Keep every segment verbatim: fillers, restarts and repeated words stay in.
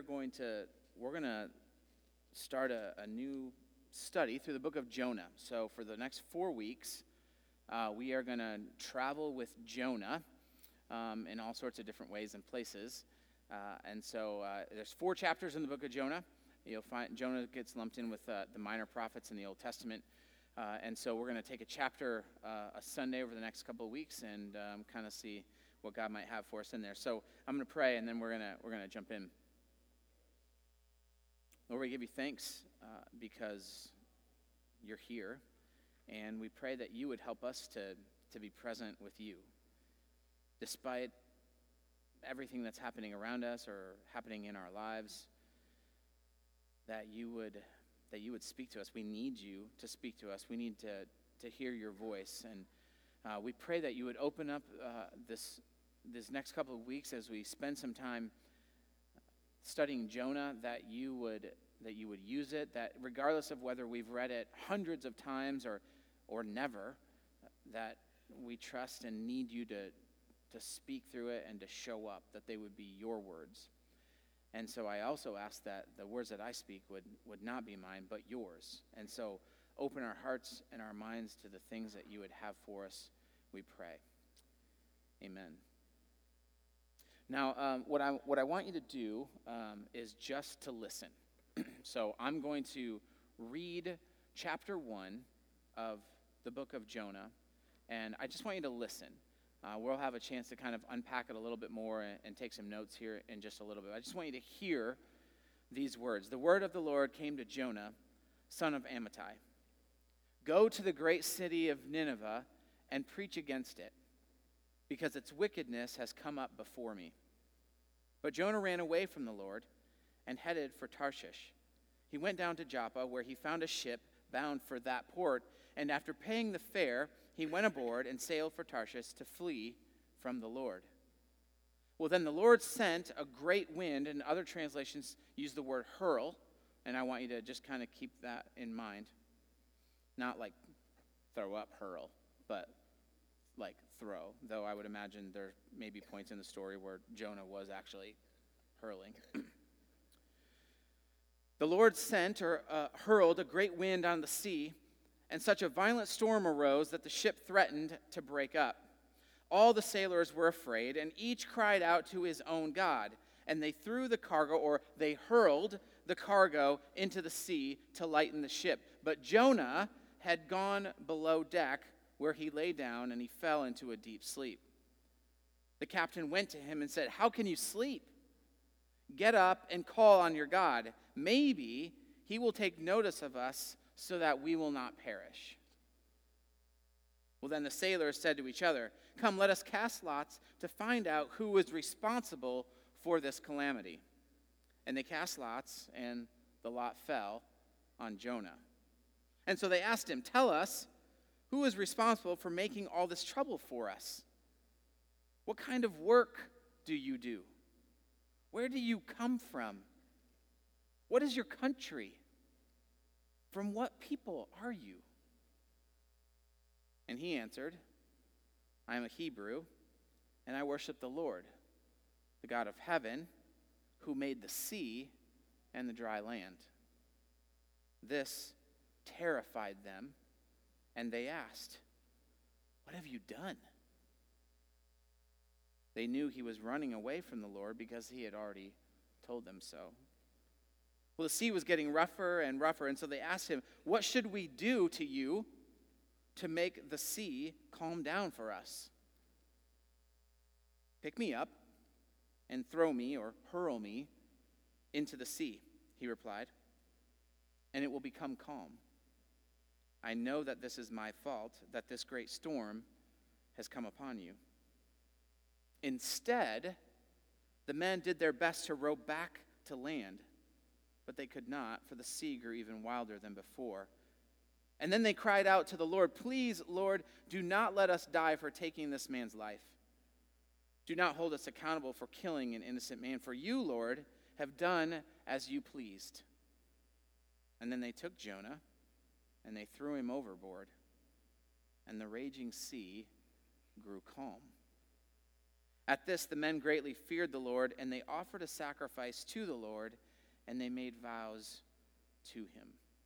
are going to we're going to start a, a new study through the book of Jonah. So for the next four weeks, uh, we are going to travel with Jonah um, in all sorts of different ways and places. Uh, and so uh, there's four chapters in the book of Jonah. You'll find Jonah gets lumped in with uh, the minor prophets in the Old Testament. Uh, and so we're going to take a chapter uh, a Sunday over the next couple of weeks and um, kind of see what God might have for us in there. So I'm going to pray, and then we're going to we're going to jump in. Lord, we give you thanks uh, because you're here, and we pray that you would help us to, to be present with you. Despite everything that's happening around us or happening in our lives, that you would that you would speak to us. We need you to speak to us. We need to, to hear your voice. And uh, we pray that you would open up uh, this this next couple of weeks as we spend some time studying Jonah, that you would that you would use it, that regardless of whether we've read it hundreds of times or or never, that we trust and need you to to speak through it and to show up, that they would be your words. And so I also ask that the words that I speak would, would not be mine, but yours. And so open our hearts and our minds to the things that you would have for us, we pray. Amen. Now, um, what I what I want you to do um, is just to listen. So I'm going to read chapter one of the book of Jonah, and I just want you to listen. Uh, we'll have a chance to kind of unpack it a little bit more and, and take some notes here in just a little bit. I just want you to hear these words. The word of the Lord came to Jonah, son of Amittai. Go to the great city of Nineveh and preach against it, because its wickedness has come up before me. But Jonah ran away from the Lord and headed for Tarshish. He went down to Joppa, where he found a ship bound for that port, and after paying the fare, he went aboard and sailed for Tarshish to flee from the Lord. Well, then the Lord sent a great wind, and other translations use the word hurl, and I want you to just kind of keep that in mind. Not like throw up, hurl, but like throw, though I would imagine there may be points in the story where Jonah was actually hurling. The Lord sent or uh, hurled a great wind on the sea, and such a violent storm arose that the ship threatened to break up. All the sailors were afraid, and each cried out to his own God, and they threw the cargo, or they hurled the cargo into the sea to lighten the ship. But Jonah had gone below deck, where he lay down, and he fell into a deep sleep. The captain went to him and said, "How can you sleep? Get up and call on your God. Maybe he will take notice of us so that we will not perish." Well, then the sailors said to each other, "Come, let us cast lots to find out who is responsible for this calamity." And they cast lots, and the lot fell on Jonah. And so they asked him, "Tell us, who is responsible for making all this trouble for us? What kind of work do you do? Where do you come from? What is your country? From what people are you?" And he answered, "I am a Hebrew, and I worship the Lord, the God of heaven, who made the sea and the dry land." This terrified them, and they asked, "What have you done?" They knew he was running away from the Lord because he had already told them so. Well, the sea was getting rougher and rougher, and so they asked him, "What should we do to you to make the sea calm down for us?" "Pick me up and throw me or hurl me into the sea," he replied, "and it will become calm. I know that this is my fault, that this great storm has come upon you." Instead, the men did their best to row back to land, but they could not, for the sea grew even wilder than before. And then they cried out to the Lord, "Please, Lord, do not let us die for taking this man's life. Do not hold us accountable for killing an innocent man, for you, Lord, have done as you pleased." And then they took Jonah, and they threw him overboard, and the raging sea grew calm. At this, the men greatly feared the Lord, and they offered a sacrifice to the Lord, and they made vows to him.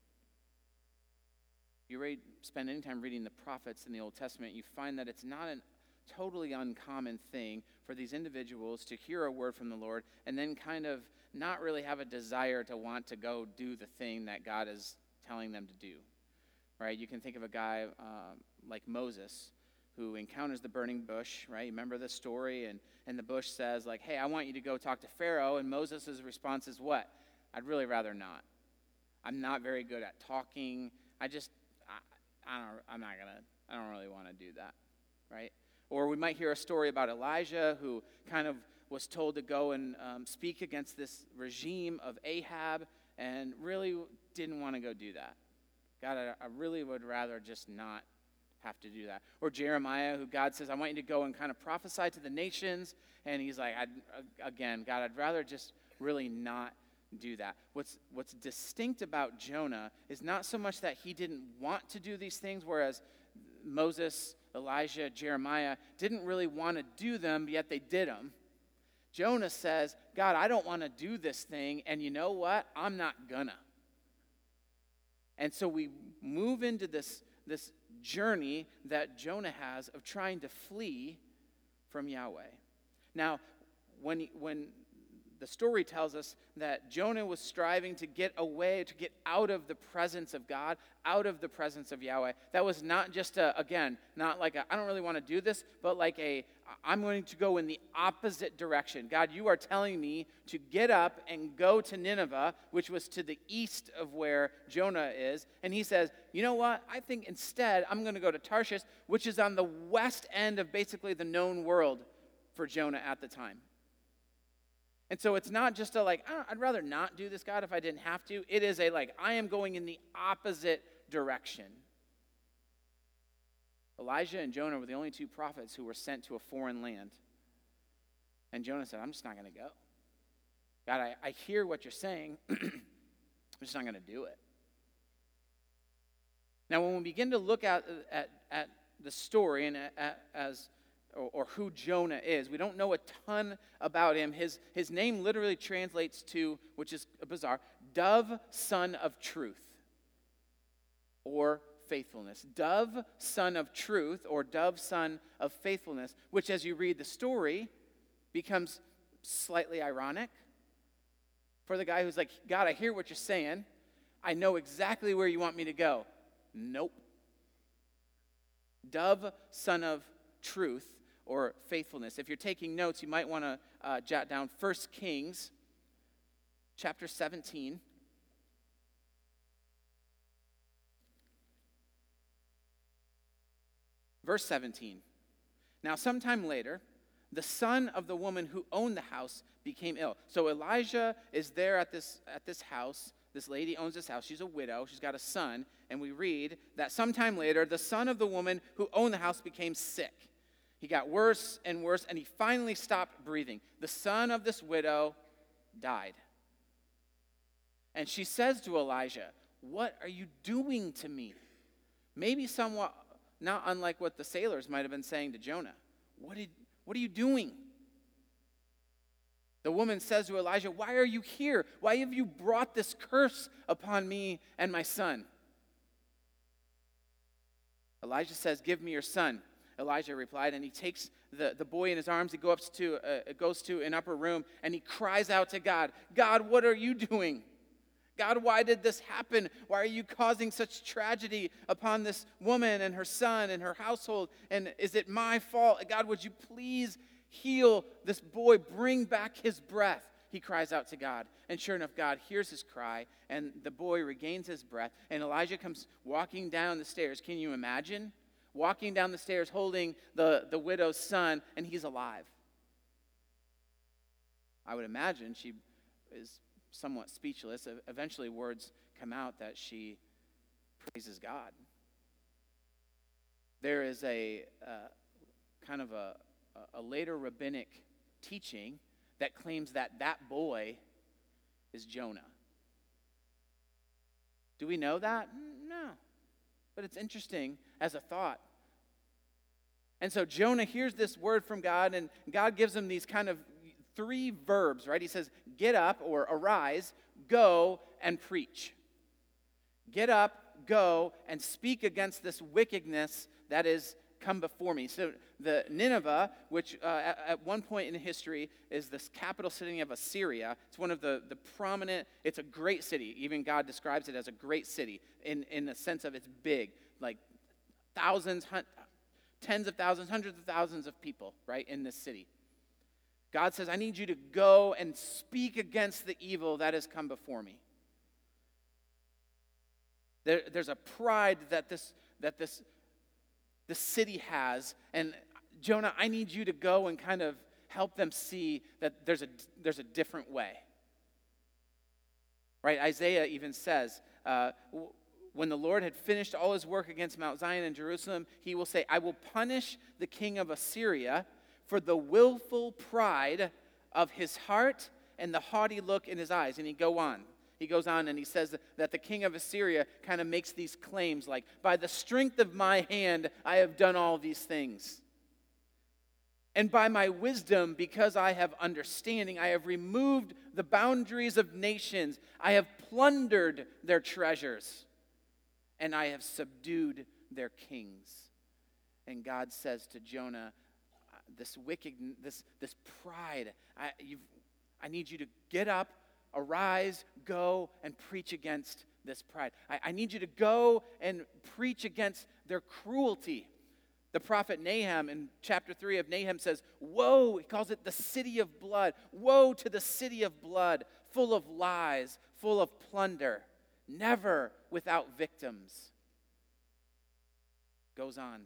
If you read, spend any time reading the prophets in the Old Testament, you find that it's not a totally uncommon thing for these individuals to hear a word from the Lord and then kind of not really have a desire to want to go do the thing that God is telling them to do. Right? You can think of a guy um, like Moses, who encounters the burning bush, right? Remember the story? And, and the bush says, like, hey, I want you to go talk to Pharaoh. And Moses' response is what? I'd really rather not. I'm not very good at talking. I just, I, I don't, I'm not going to, I don't really want to do that, right? Or we might hear a story about Elijah, who kind of was told to go and um, speak against this regime of Ahab and really didn't want to go do that. God, I, I really would rather just not have to do that. Or Jeremiah, who God says, I want you to go and kind of prophesy to the nations. And he's like, I'd, again, God, I'd rather just really not do that. What's, what's distinct about Jonah is not so much that he didn't want to do these things, whereas Moses, Elijah, Jeremiah didn't really want to do them, yet they did them. Jonah says, God, I don't want to do this thing, and you know what? I'm not gonna. And so we move into this, this journey that Jonah has of trying to flee from Yahweh. Now, when he, when the story tells us that Jonah was striving to get away, to get out of the presence of God, out of the presence of Yahweh, that was not just a, again, not like a, I don't really want to do this, but like a, I'm going to go in the opposite direction. God, you are telling me to get up and go to Nineveh, which was to the east of where Jonah is. And he says, you know what? I think instead I'm going to go to Tarshish, which is on the west end of basically the known world for Jonah at the time. And so it's not just a like, I don't, I'd rather not do this, God, if I didn't have to. It is a like, I am going in the opposite direction. Elijah and Jonah were the only two prophets who were sent to a foreign land. And Jonah said, I'm just not going to go. God, I, I hear what you're saying. I'm just not going to do it. Now, when we begin to look at, at, at the story and at, as or, or who Jonah is, we don't know a ton about him. His, his name literally translates to, which is bizarre, Dove, Son of Truth, or faithfulness. Dove, Son of Truth, or Dove, Son of Faithfulness, which as you read the story becomes slightly ironic for the guy who's like, God, I hear what you're saying. I know exactly where you want me to go. Nope. Dove, Son of Truth, or faithfulness. If you're taking notes, you might want to uh, jot down First Kings chapter seventeen. Verse seventeen. Now, sometime later, the son of the woman who owned the house became ill. So Elijah is there at this at this house. This lady owns this house. She's a widow. She's got a son. And we read that sometime later, the son of the woman who owned the house became sick. He got worse and worse, and he finally stopped breathing. The son of this widow died. And she says to Elijah, what are you doing to me? Maybe somewhat not unlike what the sailors might have been saying to Jonah. What did, what are you doing? The woman says to Elijah, why are you here? Why have you brought this curse upon me and my son? Elijah says, give me your son. Elijah replied, and he takes the, the boy in his arms. He goes to, uh, goes to an upper room, and he cries out to God, God, what are you doing? God, why did this happen? Why are you causing such tragedy upon this woman and her son and her household? And is it my fault? God, would you please heal this boy? Bring back his breath. He cries out to God. And sure enough, God hears his cry, and the boy regains his breath. And Elijah comes walking down the stairs. Can you imagine? Walking down the stairs holding the, the widow's son, and he's alive. I would imagine she is somewhat speechless. Eventually words come out that she praises God. There is a uh, kind of a, a later rabbinic teaching that claims that that boy is Jonah. Do we know that? No. But it's interesting as a thought. And so Jonah hears this word from God, and God gives him these kind of three verbs, right? He says, get up or arise, go and preach. Get up, go, and speak against this wickedness that is come before me. So the Nineveh, which uh, at, at one point in history is this capital city of Assyria, it's one of the, the prominent, it's a great city. Even God describes it as a great city in, in the sense of it's big, like thousands, hun- tens of thousands, hundreds of thousands of people, right, in this city. God says, I need you to go and speak against the evil that has come before me. There, there's a pride that this that this this city has, and Jonah, I need you to go and kind of help them see that there's a there's a different way. Right? Isaiah even says, uh, when the Lord had finished all his work against Mount Zion and Jerusalem, he will say, I will punish the king of Assyria for the willful pride of his heart and the haughty look in his eyes. And he go on. He goes on and he says that the king of Assyria kind of makes these claims like, by the strength of my hand, I have done all these things. And by my wisdom, because I have understanding, I have removed the boundaries of nations. I have plundered their treasures, and I have subdued their kings. And God says to Jonah, this wicked, this, this pride, I, you've, I need you to get up, arise, go, and preach against this pride. I, I need you to go and preach against their cruelty. The prophet Nahum in chapter three of Nahum says, woe, he calls it the city of blood. Woe to the city of blood, full of lies, full of plunder, never without victims. Goes on.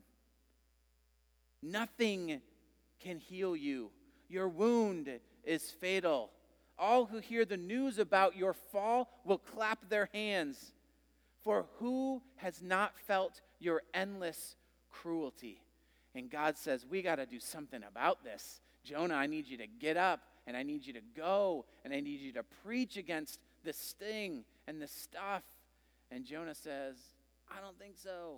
Nothing can heal you. Your wound is fatal. All who hear the news about your fall will clap their hands. For who has not felt your endless cruelty? And God says, we got to do something about this. Jonah, I need you to get up, and I need you to go, and I need you to preach against this sting and this stuff. And Jonah says, I don't think so.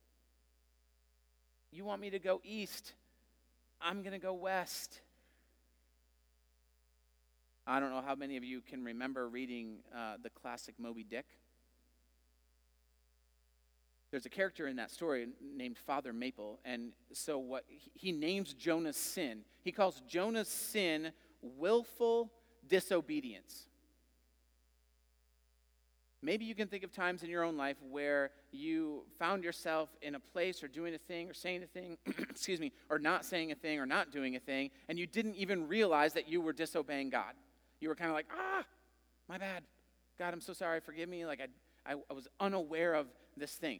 You want me to go east? I'm going to go west. I don't know how many of you can remember reading uh, the classic Moby Dick. There's a character in that story named Father Maple, and so what he names Jonah's sin. He calls Jonah's sin willful disobedience. Maybe you can think of times in your own life where you found yourself in a place or doing a thing or saying a thing, excuse me, or not saying a thing or not doing a thing, and you didn't even realize that you were disobeying God. You were kind of like, ah, my bad. God, I'm so sorry. Forgive me. Like I, I, I was unaware of this thing.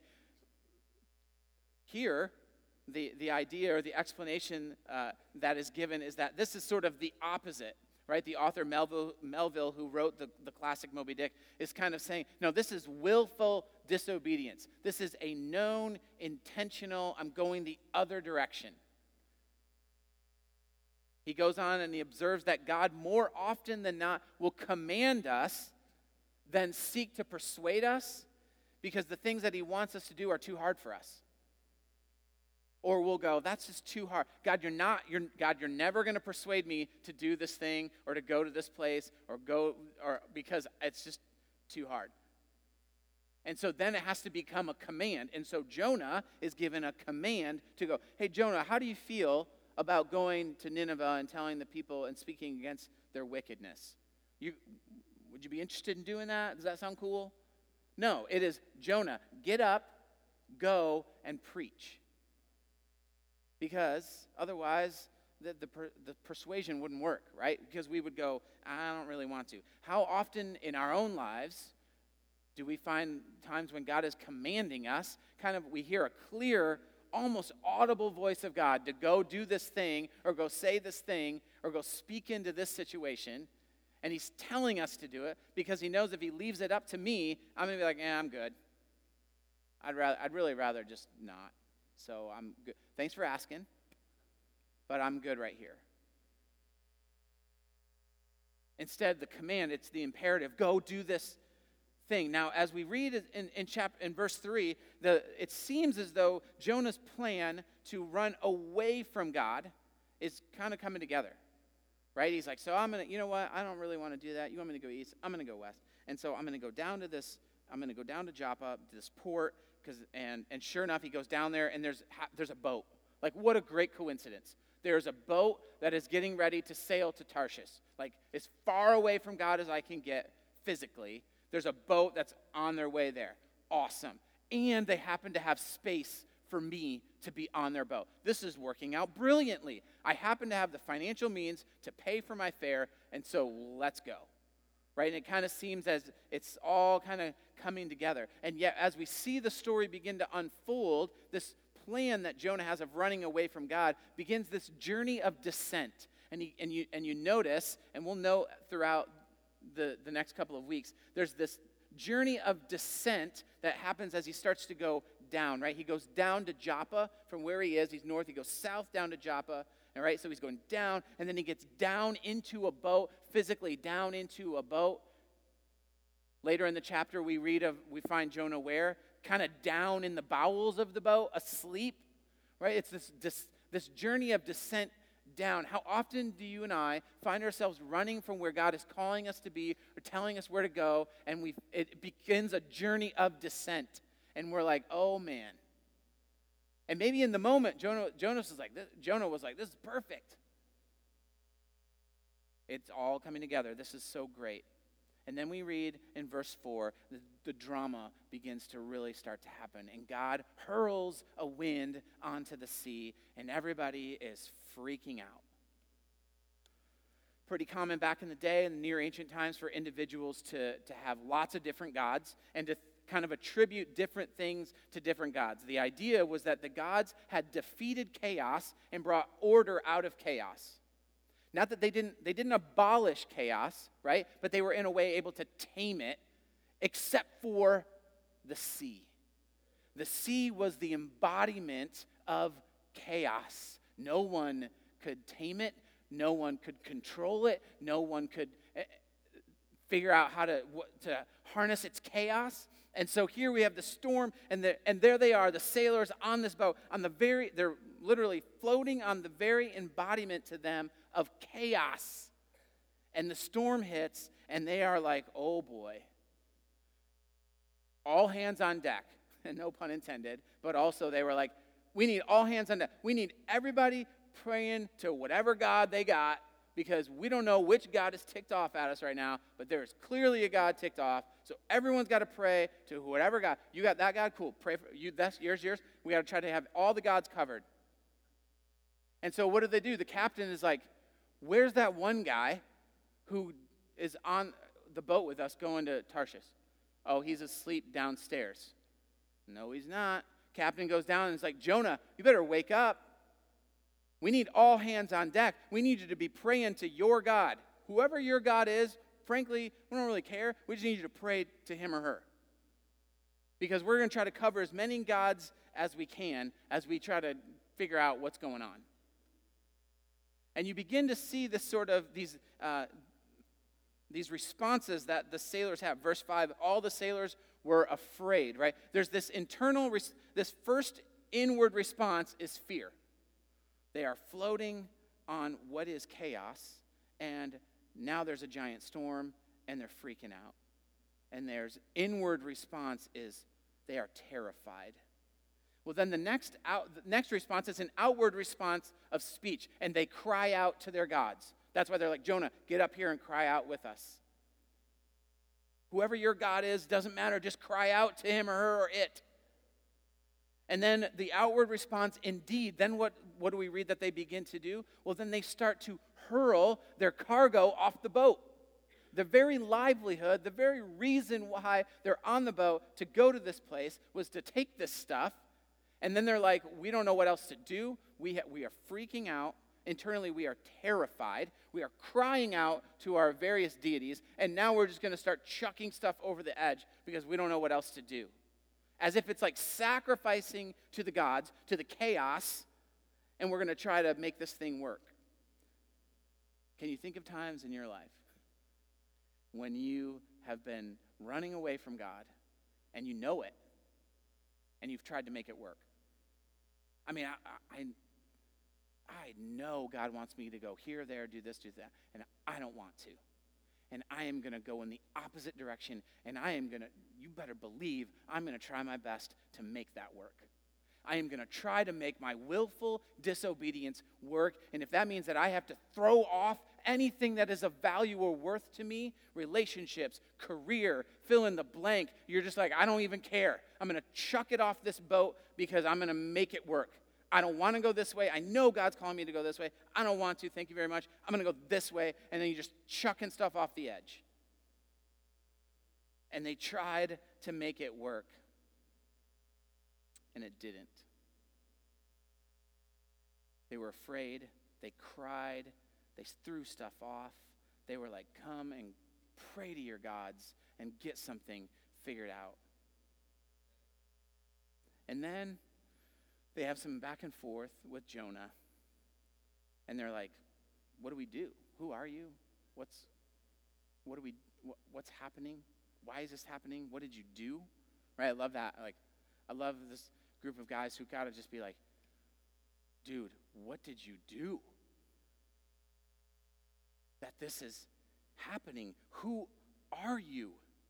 Here, the, the idea or the explanation uh, that is given is that this is sort of the opposite, right? The author Melville, Melville who wrote the, the classic Moby Dick, is kind of saying, no, this is willful disobedience. This is a known, intentional, I'm going the other direction. He goes on and he observes that God more often than not will command us than seek to persuade us because the things that he wants us to do are too hard for us. Or we'll go, that's just too hard. God, you're not, you're, God, you're never going to persuade me to do this thing or to go to this place or go, or because it's just too hard. And so then it has to become a command. And so Jonah is given a command to go, hey, Jonah, how do you feel about going to Nineveh and telling the people and speaking against their wickedness? You, would you be interested in doing that? Does that sound cool? No, it is Jonah, get up, go, and preach. Because otherwise, the, the, per, the persuasion wouldn't work, right? Because we would go, I don't really want to. How often in our own lives do we find times when God is commanding us, kind of we hear a clear, almost audible voice of God to go do this thing or go say this thing or go speak into this situation, and he's telling us to do it because he knows if he leaves it up to me, I'm going to be like, eh, I'm good. I'd rather, I'd really rather just not. So I'm good. Thanks for asking, but I'm good right here. Instead, the command, it's the imperative, go do this thing. Now, as we read in, in, chapter, in verse three, the, it seems as though Jonah's plan to run away from God is kind of coming together, right? He's like, so I'm going to, you know what, I don't really want to do that. You want me to go east? I'm going to go west. And so I'm going to go down to this, I'm going to go down to Joppa, to this port, because and, and sure enough, he goes down there, and there's there's a boat. Like, what a great coincidence. There's a boat that is getting ready to sail to Tarshish. Like, as far away from God as I can get physically, there's a boat that's on their way there. Awesome. And they happen to have space for me to be on their boat. This is working out brilliantly. I happen to have the financial means to pay for my fare, and so let's go. Right? And it kind of seems as it's all kind of coming together. And yet, as we see the story begin to unfold, this plan that Jonah has of running away from God begins this journey of descent. And, he, and, you, and you notice, and we'll know throughout the, the next couple of weeks, there's this journey of descent that happens as he starts to go down, right? He goes down to Joppa from where he is. He's north. He goes south down to Joppa. All right, so he's going down, and then he gets down into a boat, physically down into a boat. Later in the chapter, we read of, we find Jonah where? Kind of down in the bowels of the boat, asleep, right? It's this, this, this journey of descent down. How often do you and I find ourselves running from where God is calling us to be or telling us where to go, and we it begins a journey of descent, and we're like, oh, man. And maybe in the moment, Jonah, Jonas was like, this, Jonah was like, this is perfect. It's all coming together. This is so great. And then we read in verse four, the, the drama begins to really start to happen. And God hurls a wind onto the sea, and everybody is freaking out. Pretty common back in the day, in the near ancient times, for individuals to, to have lots of different gods and to kind of attribute different things to different gods. The idea was that the gods had defeated chaos and brought order out of chaos. Not that they didn't they didn't abolish chaos, right? But they were in a way able to tame it, except for the sea. The sea was the embodiment of chaos. No one could tame it. No one could control it. No one could figure out how to, to harness its chaos. And so here we have the storm, and the, and there they are, the sailors on this boat, on the very, they're literally floating on the very embodiment to them of chaos. And the storm hits, and they are like, oh boy. All hands on deck, and no pun intended, but also they were like, we need all hands on deck. We need everybody praying to whatever God they got, because we don't know which God is ticked off at us right now, but there is clearly a God ticked off. So everyone's got to pray to whatever God. You got that God? Cool. Pray for you. That's yours, yours. We got to try to have all the gods covered. And so what do they do? The captain is like, where's that one guy who is on the boat with us going to Tarshish? Oh, he's asleep downstairs. No, he's not. Captain goes down and is like, Jonah, you better wake up. We need all hands on deck. We need you to be praying to your God. Whoever your God is, frankly, we don't really care. We just need you to pray to him or her. Because we're going to try to cover as many gods as we can as we try to figure out what's going on. And you begin to see this sort of, these, uh, these responses that the sailors have. Verse five, all the sailors were afraid, right? There's this internal, res- this first inward response is fear. They are floating on what is chaos, and now there's a giant storm, and they're freaking out. And there's inward response is they are terrified. Well, then the next out, the next response is an outward response of speech, and they cry out to their gods. That's why they're like, Jonah, get up here and cry out with us. Whoever your God is, doesn't matter, just cry out to him or her or it. And then the outward response, indeed, then what, what do we read that they begin to do? Well, then they start to hurl their cargo off the boat. The very livelihood, the very reason why they're on the boat to go to this place was to take this stuff. And then they're like, we don't know what else to do. We, ha- we are freaking out. Internally, we are terrified. We are crying out to our various deities. And now we're just going to start chucking stuff over the edge because we don't know what else to do. As if it's like sacrificing to the gods, to the chaos, and we're going to try to make this thing work. Can you think of times in your life when you have been running away from God, and you know it, and you've tried to make it work. I mean, I, I, I know God wants me to go here, there, do this, do that, and I don't want to. And I am going to go in the opposite direction, and I am going to, you better believe, I'm going to try my best to make that work. I am going to try to make my willful disobedience work, and if that means that I have to throw off anything that is of value or worth to me, relationships, career, fill in the blank, you're just like, I don't even care. I'm going to chuck it off this boat because I'm going to make it work. I don't want to go this way. I know God's calling me to go this way. I don't want to. Thank you very much. I'm going to go this way. And then you're just chucking stuff off the edge. And they tried to make it work. And it didn't. They were afraid. They cried. They threw stuff off. They were like, come and pray to your gods and get something figured out. And then they have some back and forth with Jonah. And they're like, what do we do? Who are you? What's what do we what, what's happening? Why is this happening? What did you do? Right? I love that. Like I love this group of guys who gotta just be like, dude, what did you do? That this is happening. Who are you?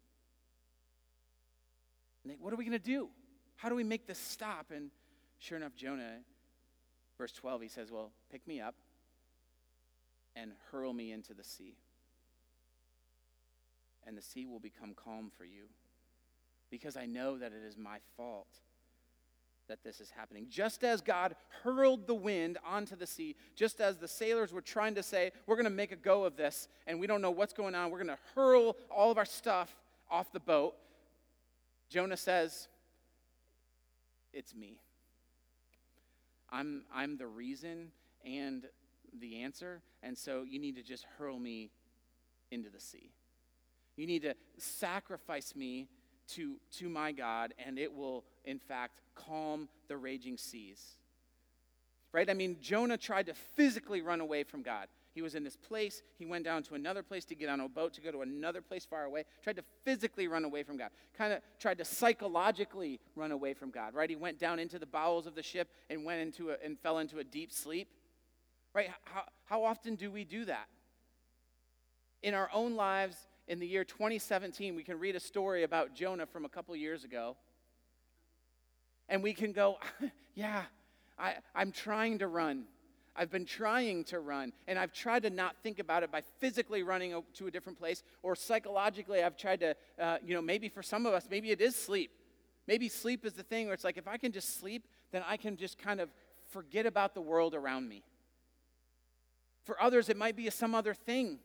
And they, what are we gonna do? How do we make this stop? And sure enough, Jonah, verse twelve, he says, well, pick me up and hurl me into the sea. And the sea will become calm for you, because I know that it is my fault that this is happening. Just as God hurled the wind onto the sea, just as the sailors were trying to say, we're going to make a go of this, and we don't know what's going on, we're going to hurl all of our stuff off the boat, Jonah says, it's me. I'm I'm the reason and the answer, and so you need to just hurl me into the sea. You need to sacrifice me to, to my God, and it will, in fact, calm the raging seas. Right? I mean, Jonah tried to physically run away from God. He was in this place. He went down to another place to get on a boat to go to another place far away. Tried to physically run away from God. Kind of tried to psychologically run away from God. Right? He went down into the bowels of the ship and went into a, and fell into a deep sleep. Right? How, how often do we do that? In our own lives, in the year twenty seventeen, we can read a story about Jonah from a couple years ago. And we can go, yeah, I, I'm trying to run. I've been trying to run, and I've tried to not think about it by physically running to a different place, or psychologically I've tried to, uh, you know, maybe for some of us, maybe it is sleep. Maybe sleep is the thing where it's like, if I can just sleep, then I can just kind of forget about the world around me. For others, it might be some other thing.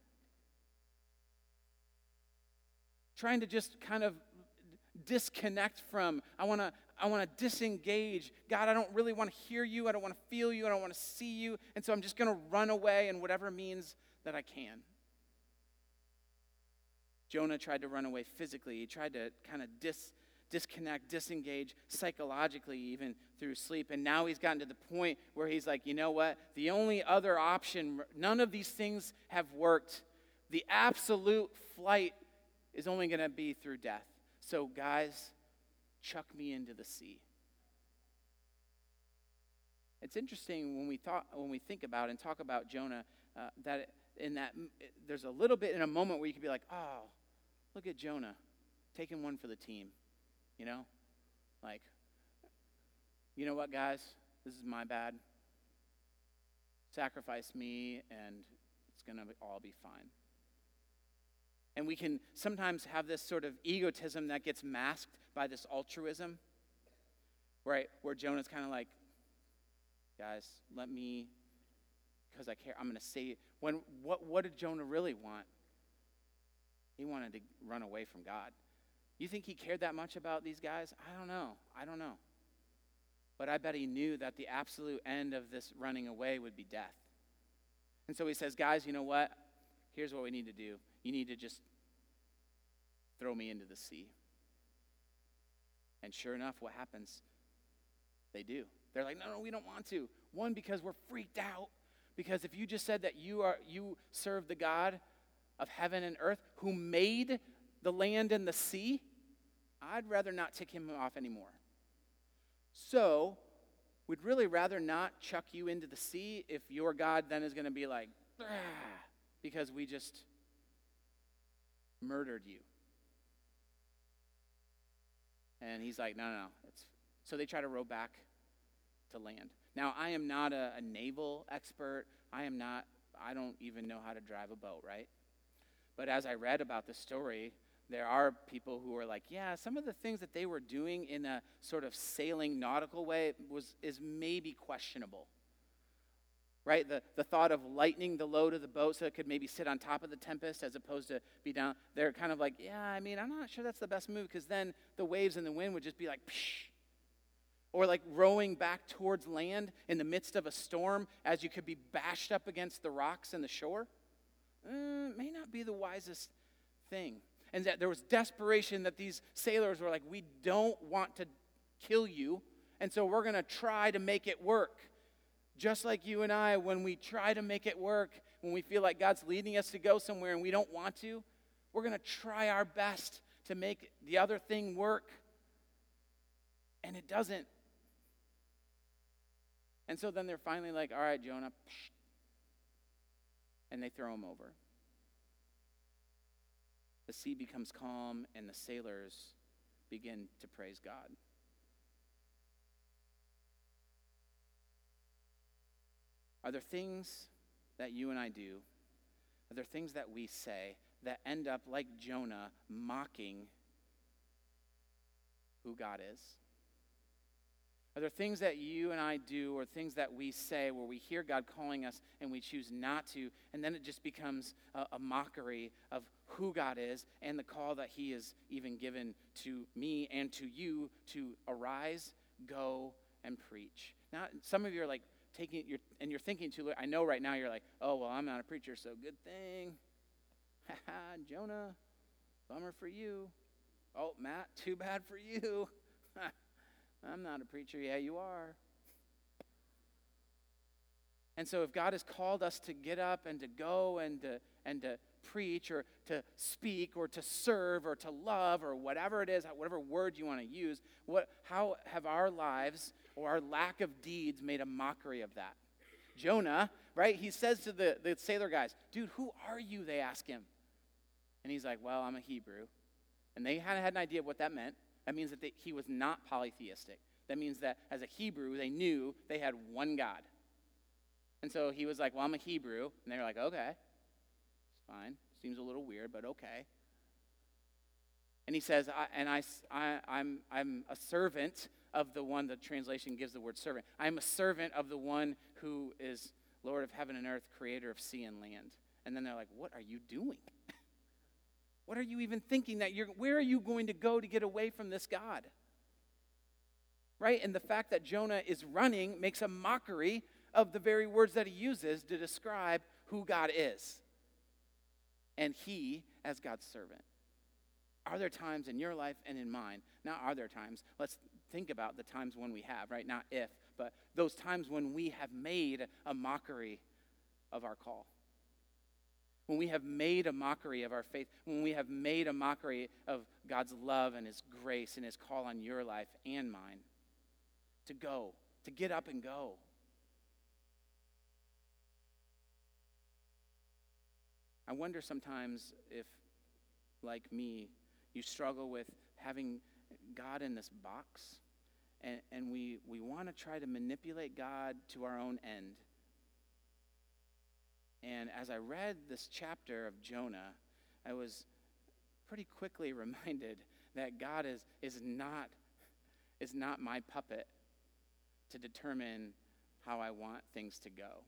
Trying to just kind of disconnect from, I want to I want to disengage. God, I don't really want to hear you. I don't want to feel you. I don't want to see you. And so I'm just going to run away in whatever means that I can. Jonah tried to run away physically. He tried to kind of dis, disconnect, disengage psychologically, even through sleep. And now he's gotten to the point where he's like, you know what? The only other option, none of these things have worked. The absolute flight is only going to be through death. So guys, chuck me into the sea. It's interesting when we thought, when we think about and talk about Jonah, uh, that in that there's a little bit in a moment where you could be like, oh, look at Jonah taking one for the team, you know, like, you know what, guys, this is my bad. Sacrifice me, and it's gonna all be fine. And we can sometimes have this sort of egotism that gets masked by this altruism, right? Where Jonah's kind of like, guys, let me, because I care, I'm going to say, when what what did Jonah really want? He wanted to run away from God. You think he cared that much about these guys? I don't know. I don't know. But I bet he knew that the absolute end of this running away would be death. And so he says, guys, you know what? Here's what we need to do. You need to just throw me into the sea. And sure enough, what happens? They do. They're like, no, no, we don't want to. One, because we're freaked out. Because if you just said that you are you serve the God of heaven and earth who made the land and the sea, I'd rather not tick him off anymore. So, we'd really rather not chuck you into the sea if your God then is going to be like, ah, because we just murdered you. And he's like, no, no, no. It's, so they try to row back to land. Now, I am not a, a naval expert. I am not, I don't even know how to drive a boat, right? But as I read about the story, there are people who are like, yeah, some of the things that they were doing in a sort of sailing nautical way was is maybe questionable. Right? The, the thought of lightening the load of the boat so it could maybe sit on top of the tempest as opposed to be down. They're kind of like, yeah, I mean, I'm not sure that's the best move because then the waves and the wind would just be like, psh. Or like rowing back towards land in the midst of a storm as you could be bashed up against the rocks and the shore. Uh, may not be the wisest thing. And that there was desperation that these sailors were like, we don't want to kill you, and so we're going to try to make it work. Just like you and I, when we try to make it work, when we feel like God's leading us to go somewhere and we don't want to, we're going to try our best to make the other thing work. And it doesn't. And so then they're finally like, all right, Jonah, psh, and they throw him over. The sea becomes calm, and the sailors begin to praise God. Are there things that you and I do, are there things that we say that end up like Jonah mocking who God is? Are there things that you and I do or things that we say where we hear God calling us and we choose not to, and then it just becomes a, a mockery of who God is and the call that he has even given to me and to you to arise, go, and preach? Now, some of you are like, taking your and you're thinking too. I know right now you're like, oh well, I'm not a preacher, so good thing. Haha, Jonah, bummer for you. Oh, Matt, too bad for you. I'm not a preacher. Yeah, you are. And so, if God has called us to get up and to go and to and to preach or to speak or to serve or to love or whatever it is, whatever word you want to use, what how have our lives or our lack of deeds made a mockery of that? Jonah, right? He says to the, the sailor guys, dude, who are you? They ask him. And he's like, well, I'm a Hebrew. And they had, had an idea of what that meant. That means that they, he was not polytheistic. That means that as a Hebrew, they knew they had one God. And so he was like, well, I'm a Hebrew. And they were like, okay, it's fine. Seems a little weird, but okay. And he says, I, and I, I, I'm, I'm a servant of the one, the translation gives the word servant. I'm a servant of the one who is Lord of heaven and earth, creator of sea and land. And then they're like, what are you doing? What are you even thinking that you're, where are you going to go to get away from this God? Right? And the fact that Jonah is running makes a mockery of the very words that he uses to describe who God is. And he as God's servant. Are there times in your life and in mine? Now, are there times? Let's think about the times when we have, right? Not if, but those times when we have made a mockery of our call. When we have made a mockery of our faith. When we have made a mockery of God's love and his grace and his call on your life and mine. To go, to get up and go. I wonder sometimes if, like me, you struggle with having God in this box, and, and we, we want to try to manipulate God to our own end. And as I read this chapter of Jonah, I was pretty quickly reminded that God is, is, not, is not my puppet to determine how I want things to go.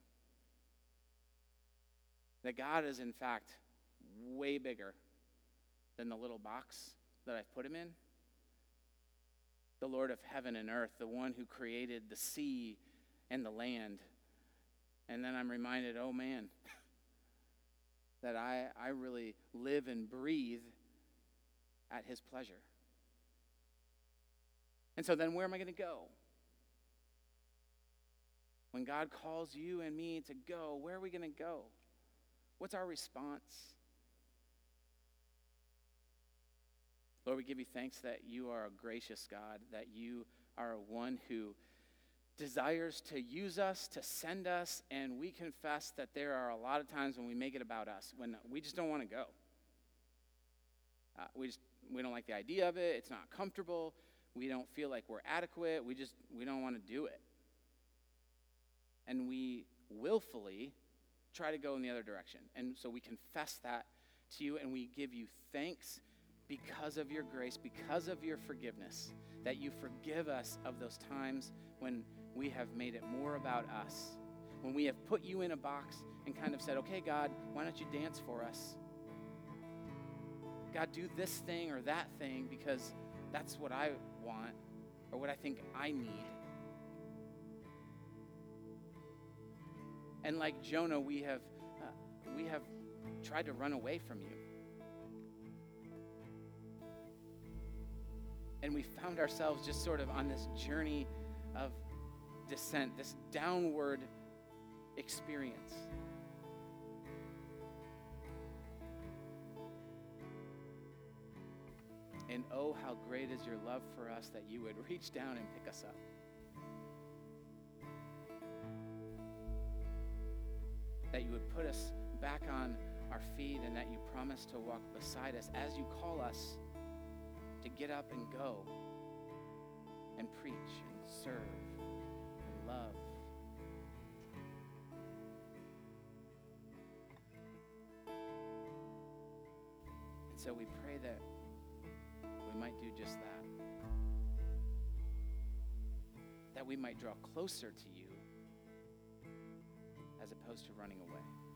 That God is, in fact, way bigger than the little box that I've put him in. The Lord of heaven and earth, the one who created the sea and the land. And then I'm reminded, oh man, that I, I really live and breathe at his pleasure. And so then where am I going to go? When God calls you and me to go, where are we going to go? What's our response? Lord, we give you thanks that you are a gracious God, that you are one who desires to use us, to send us, and we confess that there are a lot of times when we make it about us, when we just don't want to go. Uh, we just we don't like the idea of it. It's not comfortable. We don't feel like we're adequate. We just we don't want to do it. And we willfully try to go in the other direction. And so we confess that to you, and we give you thanks because of your grace, because of your forgiveness, that you forgive us of those times when we have made it more about us, when we have put you in a box and kind of said, okay, God, why don't you dance for us? God, do this thing or that thing because that's what I want or what I think I need. And like Jonah, we have uh, we have tried to run away from you. And we found ourselves just sort of on this journey of descent, this downward experience. And oh, how great is your love for us that you would reach down and pick us up. That you would put us back on our feet and that you promise to walk beside us as you call us to get up and go and preach and serve and love. And so we pray that we might do just that. That we might draw closer to you as opposed to running away.